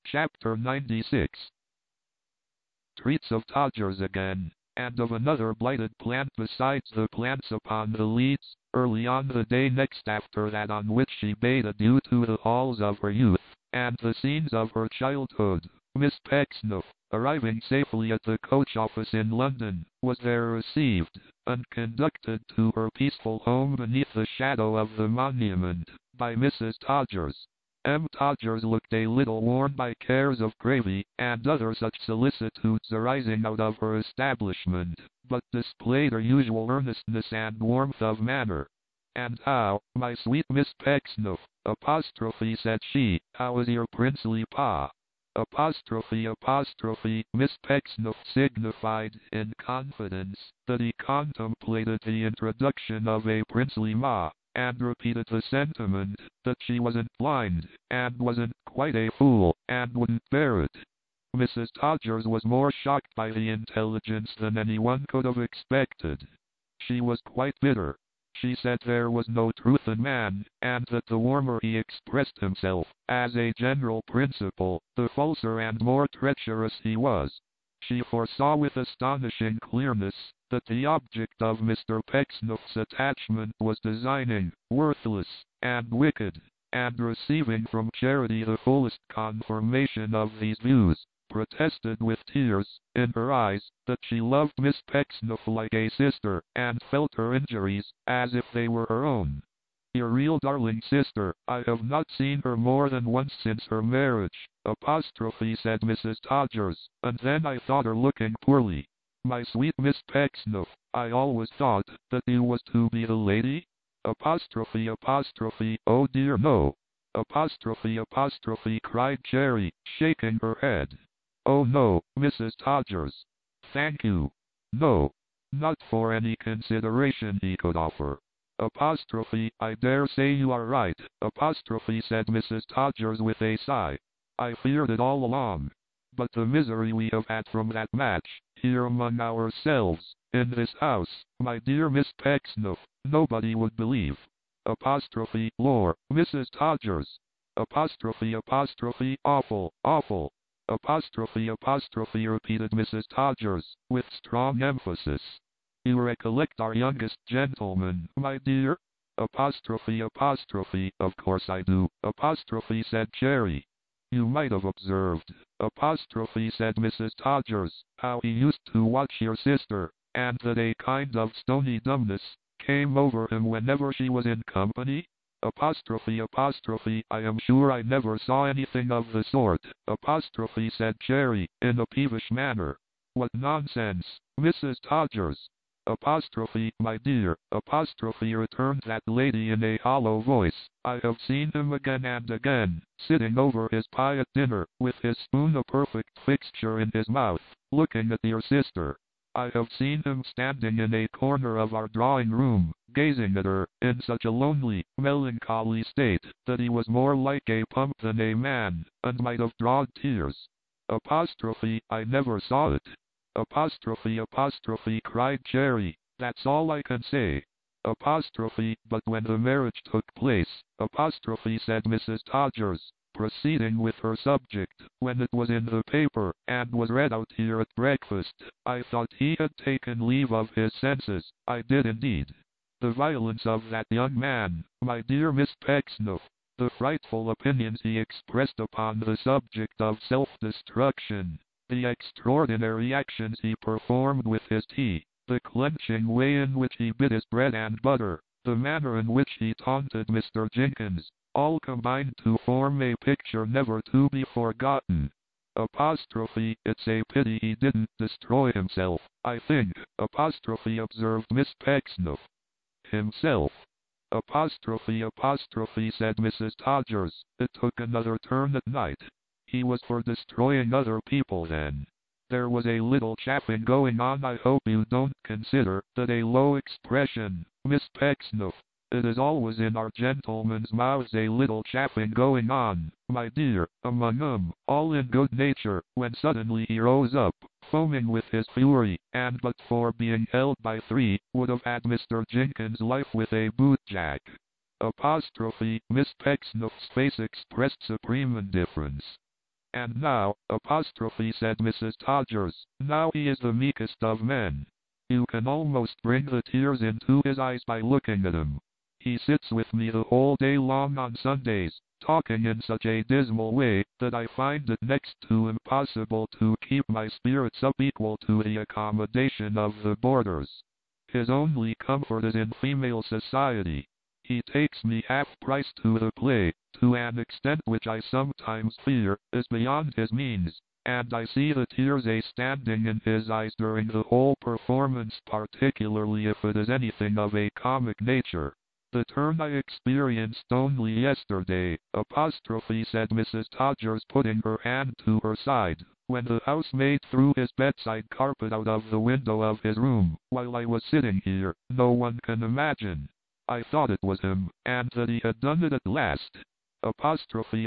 Chapter 96. Treats of Todgers again, and of another blighted plant besides the plants upon the leads, early on the day next after that on which she bade adieu to the halls of her youth, and the scenes of her childhood. Miss Pecksniff, arriving safely at the coach office in London, was there received, and conducted to her peaceful home beneath the shadow of the monument, by Mrs. Todgers. M. Todgers looked a little worn by cares of gravy, and other such solicitudes arising out of her establishment, but displayed her usual earnestness and warmth of manner. "And how, my sweet Miss Pecksniff, said she, how is your princely pa?" Miss Pecksniff signified, in confidence, that he contemplated the introduction of a princely ma, and repeated the sentiment that she wasn't blind, and wasn't quite a fool, and wouldn't bear it. Mrs. Todgers was more shocked by the intelligence than anyone could have expected. She was quite bitter. She said there was no truth in man, and that the warmer he expressed himself, as a general principle, the falser and more treacherous he was. She foresaw with astonishing clearness that the object of Mr. Pecksniff's attachment was designing, worthless, and wicked, and receiving from Charity the fullest confirmation of these views, protested with tears in her eyes that she loved Miss Pecksniff like a sister, and felt her injuries as if they were her own. "Your real darling sister, I have not seen her more than once since her marriage," said Mrs. Todgers, "and then I thought her looking poorly. My sweet Miss Pecksniff, I always thought that you was to be the lady?" "Oh dear no!" Cried Cherry, shaking her head. "Oh no, Mrs. Todgers. Thank you. No. Not for any consideration he could offer." "I dare say you are right," said Mrs. Todgers with a sigh. "I feared it all along. But the misery we have had from that match, here among ourselves, in this house, my dear Miss Pecksniff, nobody would believe." "Lor, Mrs. Todgers." "Awful, awful." Repeated Mrs. Todgers, with strong emphasis. "You recollect our youngest gentleman, my dear?" "Of course I do," said Cherry. "You might have observed," said Mrs. Todgers, "how he used to watch your sister, and that a kind of stony dumbness came over him whenever she was in company?" "I am sure I never saw anything of the sort," said Cherry, in a peevish manner. "What nonsense, Mrs. Todgers!" "My dear," returned that lady in a hollow voice, "I have seen him again and again, sitting over his pie at dinner, with his spoon a perfect fixture in his mouth, looking at your sister. I have seen him standing in a corner of our drawing-room, gazing at her, in such a lonely, melancholy state, that he was more like a pump than a man, and might have drawed tears." "I never saw it." Cried Cherry, "that's all I can say." "But when the marriage took place," said Mrs. Todgers, proceeding with her subject, "when it was in the paper, and was read out here at breakfast, I thought he had taken leave of his senses, I did indeed. The violence of that young man, my dear Miss Pecksniff, the frightful opinions he expressed upon the subject of self-destruction, the extraordinary actions he performed with his tea, the clenching way in which he bit his bread and butter, the manner in which he taunted Mr. Jenkins, all combined to form a picture never to be forgotten." "It's a pity he didn't destroy himself, I think," observed Miss Pecksniff. "Himself?" Said Mrs. Todgers, "it took another turn at night. He was for destroying other people then. There was a little chaffing going on. I hope you don't consider that a low expression, Miss Pecksniff. It is always in our gentlemen's mouths a little chaffing going on, my dear, among 'em, all in good nature, when suddenly he rose up, foaming with his fury, and but for being held by three, would have had Mr. Jenkins' life with a boot-jack." Miss Pecksniff's face expressed supreme indifference. And now, apostrophe, said Mrs. Todgers, now he is the meekest of men. You can almost bring the tears into his eyes by looking at him. He sits with me the whole day long on Sundays, talking in such a dismal way, that I find it next to impossible to keep my spirits up equal to the accommodation of the boarders. His only comfort is in female society. He takes me half price to the play, to an extent which I sometimes fear is beyond his means, and I see the tears standing in his eyes during the whole performance, particularly if it is anything of a comic nature. The turn I experienced only yesterday, apostrophe, said Mrs. Todgers, putting her hand to her side, when the housemaid threw his bedside carpet out of the window of his room, while I was sitting here, no one can imagine. I thought it was him, and that he had done it at last. Apostrophe,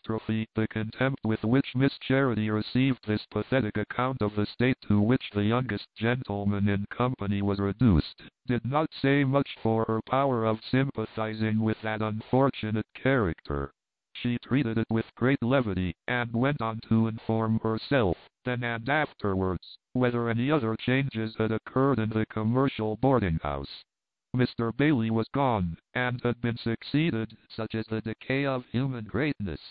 the contempt with which Miss Charity received this pathetic account of the state to which the youngest gentleman in company was reduced, did not say much for her power of sympathizing with that unfortunate character. She treated it with great levity, and went on to inform herself, then and afterwards, whether any other changes had occurred in the commercial boarding-house. Mr. Bailey was gone, and had been succeeded, such is the decay of human greatness,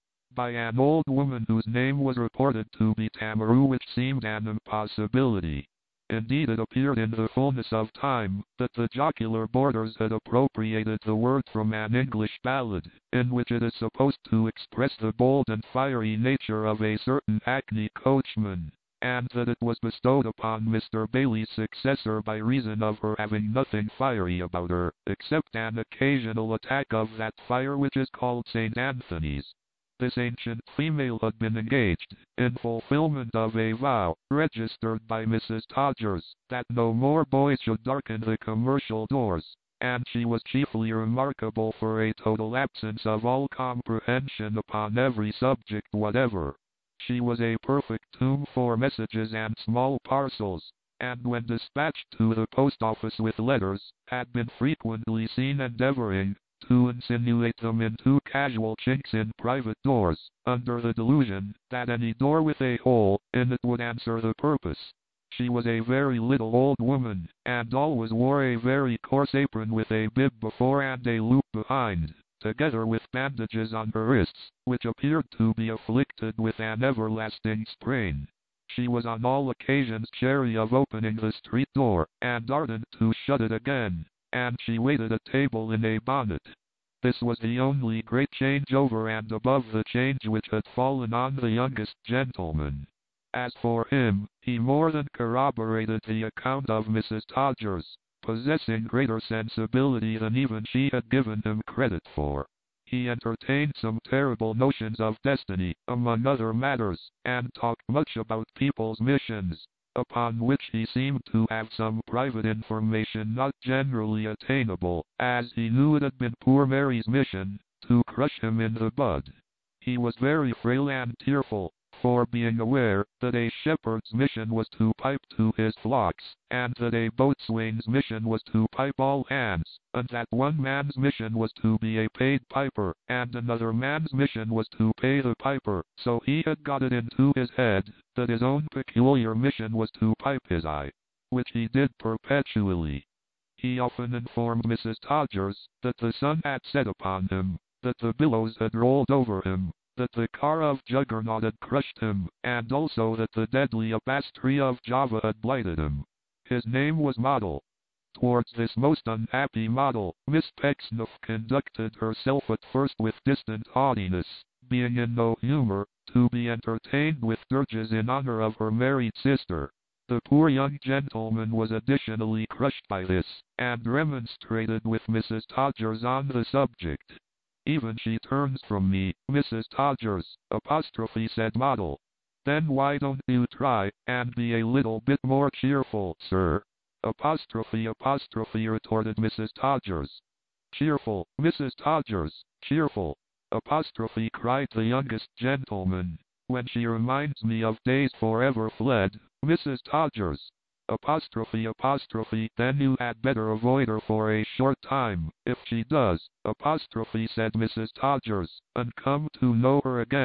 by an old woman whose name was reported to be Tamaroo, which seemed an impossibility. Indeed, it appeared in the fullness of time that the jocular boarders had appropriated the word from an English ballad, in which it is supposed to express the bold and fiery nature of a certain hackney coachman, and that it was bestowed upon Mr. Bailey's successor by reason of her having nothing fiery about her, except an occasional attack of that fire which is called St. Anthony's. This ancient female had been engaged, in fulfillment of a vow, registered by Mrs. Todgers, that no more boys should darken the commercial doors, and she was chiefly remarkable for a total absence of all comprehension upon every subject whatever. She was a perfect tomb for messages and small parcels, and when dispatched to the post office with letters, had been frequently seen endeavoring to insinuate them into casual chinks in private doors, under the delusion that any door with a hole in it would answer the purpose. She was a very little old woman, and always wore a very coarse apron with a bib before and a loop behind, together with bandages on her wrists, which appeared to be afflicted with an everlasting sprain. She was on all occasions chary of opening the street door, and ardent to shut it again, and she waited at table in a bonnet. This was the only great change over and above the change which had fallen on the youngest gentleman. As for him, he more than corroborated the account of Mrs. Todgers, possessing greater sensibility than even she had given him credit for. He entertained some terrible notions of destiny, among other matters, and talked much about people's missions, upon which he seemed to have some private information not generally attainable, as he knew it had been poor Mary's mission to crush him in the bud. He was very frail and tearful, for being aware that a shepherd's mission was to pipe to his flocks, and that a boatswain's mission was to pipe all hands, and that one man's mission was to be a paid piper, and another man's mission was to pay the piper, so he had got it into his head that his own peculiar mission was to pipe his eye, which he did perpetually. He often informed Mrs. Todgers that the sun had set upon him, that the billows had rolled over him, that the car of Juggernaut had crushed him, and also that the deadly abass tree of Java had blighted him. His name was Model. Towards this most unhappy Model, Miss Pecksniff conducted herself at first with distant haughtiness, being in no humor to be entertained with dirges in honor of her married sister. The poor young gentleman was additionally crushed by this, and remonstrated with Mrs. Todgers on the subject. Even she turns from me, Mrs. Todgers, apostrophe, said Model. Then why don't you try and be a little bit more cheerful, sir? Apostrophe, retorted Mrs. Todgers. Cheerful, Mrs. Todgers, cheerful, apostrophe, cried the youngest gentleman, when she reminds me of days forever fled, Mrs. Todgers. Apostrophe, then you had better avoid her for a short time, if she does, apostrophe, said Mrs. Todgers, and come to know her again,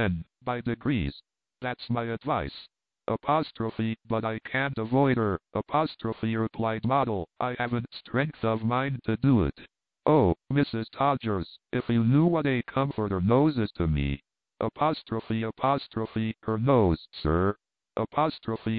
by degrees. That's my advice. Apostrophe, but I can't avoid her. Apostrophe, replied Model. I haven't strength of mind to do it. Oh, Mrs. Todgers, if you knew what a comfort her nose is to me. Apostrophe, her nose, sir. Apostrophe,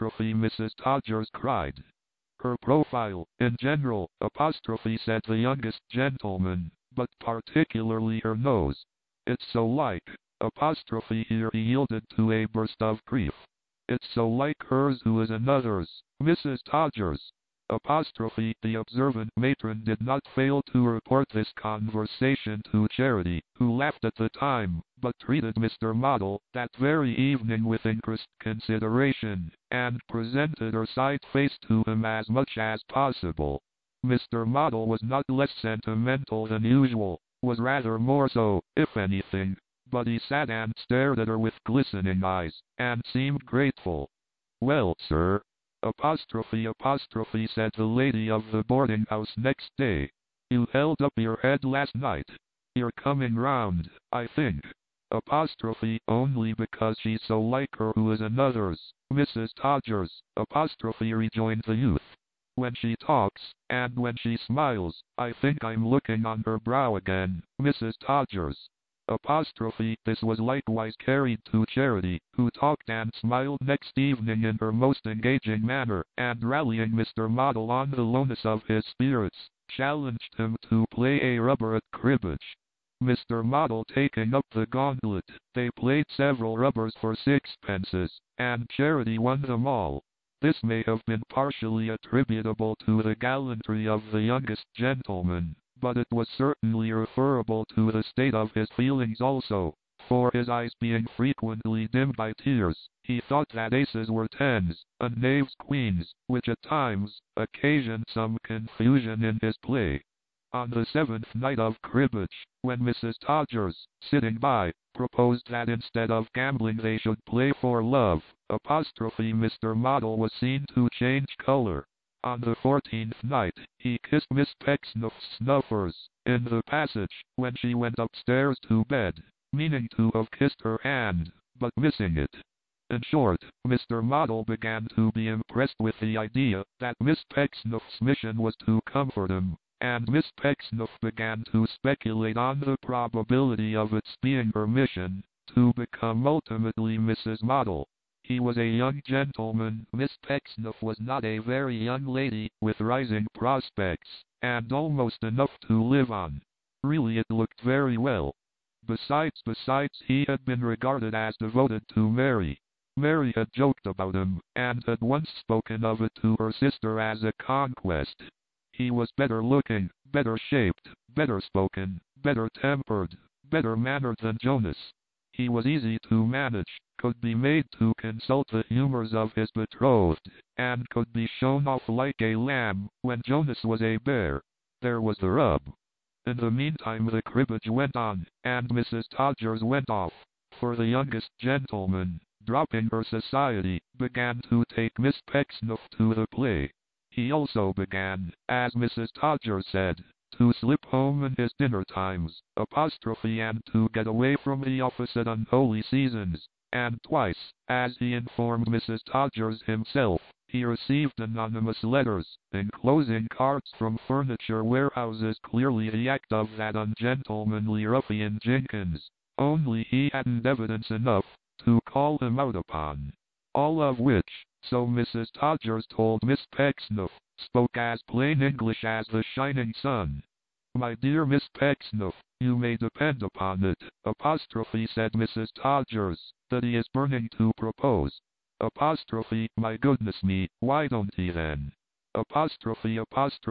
Mrs. Todgers cried. Her profile, in general, apostrophe, said the youngest gentleman, but particularly her nose. It's so like, apostrophe, here he yielded to a burst of grief. It's so like hers who is another's, Mrs. Todgers. Apostrophe, the observant matron did not fail to report this conversation to Charity, who laughed at the time, but treated Mr. Model that very evening with increased consideration, and presented her side face to him as much as possible. Mr. Model was not less sentimental than usual, was rather more so, if anything, but he sat and stared at her with glistening eyes, and seemed grateful. Well, sir, apostrophe, said the lady of the boarding house next day. You held up your head last night. You're coming round, I think. Apostrophe, only because she's so like her who is another's, Mrs. Todgers, apostrophe, rejoined the youth. When she talks, and when she smiles, I think I'm looking on her brow again, Mrs. Todgers. Apostrophe, this was likewise carried to Charity, who talked and smiled next evening in her most engaging manner, and rallying Mr. Model on the lowness of his spirits, challenged him to play a rubber at cribbage. Mr. Model taking up the gauntlet, they played several rubbers for sixpences, and Charity won them all. This may have been partially attributable to the gallantry of the youngest gentleman, but it was certainly referable to the state of his feelings also, for his eyes being frequently dimmed by tears, he thought that aces were tens, and knaves queens, which at times occasioned some confusion in his play. On the seventh night of cribbage, when Mrs. Todgers, sitting by, proposed that instead of gambling they should play for love, apostrophe, Mr. Model was seen to change color. On the 14th night, he kissed Miss Pecksniff's snuffers, in the passage, when she went upstairs to bed, meaning to have kissed her hand, but missing it. In short, Mr. Model began to be impressed with the idea that Miss Pecksniff's mission was to comfort him, and Miss Pecksniff began to speculate on the probability of its being her mission, to become ultimately Mrs. Model. He was a young gentleman, Miss Pecksniff was not a very young lady, with rising prospects, and almost enough to live on. Really it looked very well. Besides, he had been regarded as devoted to Mary. Mary had joked about him, and had once spoken of it to her sister as a conquest. He was better looking, better shaped, better spoken, better tempered, better mannered than Jonas. He was easy to manage, could be made to consult the humors of his betrothed, and could be shown off like a lamb, when Jonas was a bear. There was the rub. In the meantime the cribbage went on, and Mrs. Todgers went off, for the youngest gentleman, dropping her society, began to take Miss Pecksniff to the play. He also began, as Mrs. Todgers said, to slip home in his dinner times, apostrophe, and to get away from the office at unholy seasons, and twice, as he informed Mrs. Todgers himself, he received anonymous letters, enclosing cards from furniture warehouses, clearly the act of that ungentlemanly ruffian Jenkins, only he hadn't evidence enough to call him out upon. All of which, so Mrs. Todgers told Miss Pecksniff, spoke as plain English as the shining sun. My dear Miss Pecksniff, you may depend upon it, apostrophe, said Mrs. Todgers, that he is burning to propose. Apostrophe, my goodness me, why don't he then? Apostrophe,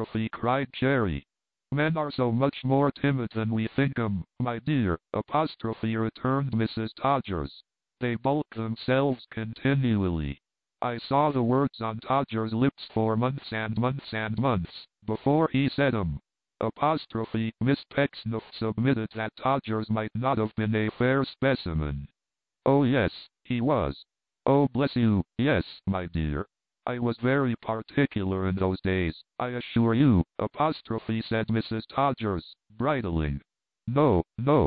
cried Cherry. Men are so much more timid than we think 'em, my dear, apostrophe, returned Mrs. Todgers. They bulk themselves continually. I saw the words on Todgers' lips for months and months and months, before he said 'em. Apostrophe, Miss Pecksniff submitted that Todgers might not have been a fair specimen. Oh yes, he was. Oh bless you, yes, my dear. I was very particular in those days, I assure you, apostrophe, said Mrs. Todgers, bridling. No,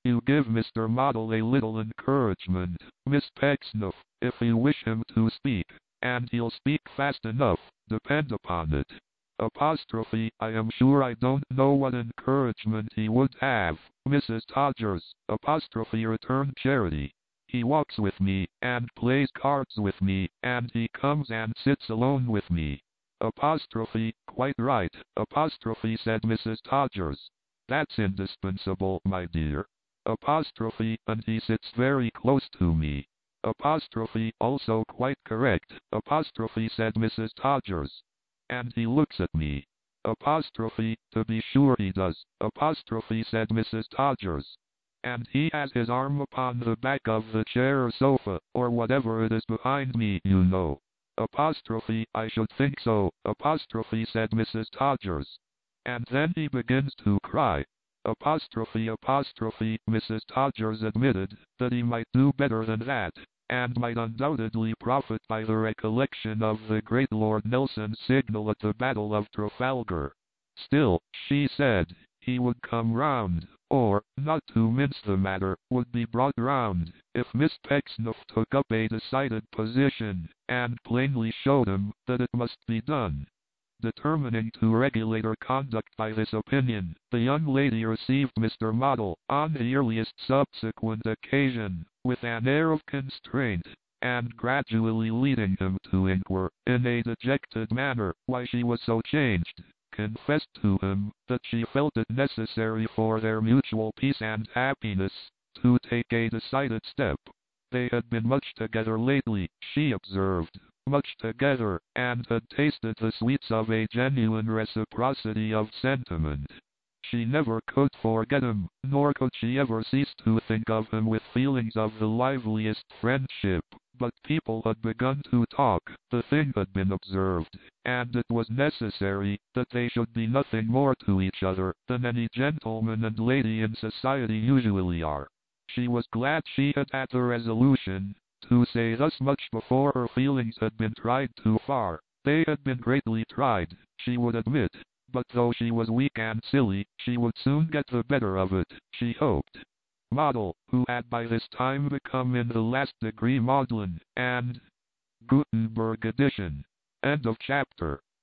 You give Mr. Model a little encouragement, Miss Pecksniff, if you wish him to speak, and he'll speak fast enough, depend upon it. Apostrophe, I am sure I don't know what encouragement he would have, Mrs. Todgers, apostrophe, returned Charity. He walks with me, and plays cards with me, and he comes and sits alone with me. Apostrophe, quite right, apostrophe, said Mrs. Todgers. That's indispensable, my dear. Apostrophe, and he sits very close to me. Apostrophe, also quite correct, apostrophe, said Mrs. Todgers. And he looks at me. Apostrophe, to be sure he does, apostrophe, said Mrs. Todgers. And he has his arm upon the back of the chair or sofa, or whatever it is behind me, you know. Apostrophe, I should think so, apostrophe, said Mrs. Todgers. And then he begins to cry. Apostrophe, apostrophe, Mrs. Todgers admitted that he might do better than that, and might undoubtedly profit by the recollection of the great Lord Nelson's signal at the Battle of Trafalgar. Still, she said, he would come round, or, not to mince the matter, would be brought round, if Miss Pecksniff took up a decided position, and plainly showed him that it must be done. Determining to regulate her conduct by this opinion, the young lady received Mr. Model, on the earliest subsequent occasion, with an air of constraint, and gradually leading him to inquire, in a dejected manner, why she was so changed, confessed to him that she felt it necessary for their mutual peace and happiness to take a decided step. They had been much together lately, she observed, much together, and had tasted the sweets of a genuine reciprocity of sentiment. She never could forget him, nor could she ever cease to think of him with feelings of the liveliest friendship. But people had begun to talk, the thing had been observed, and it was necessary that they should be nothing more to each other than any gentleman and lady in society usually are. She was glad she had had the resolution to say thus much before her feelings had been tried too far. They had been greatly tried, she would admit, but though she was weak and silly, she would soon get the better of it, she hoped. Model, who had by this time become in the last degree maudlin, and Gutenberg edition. End of chapter.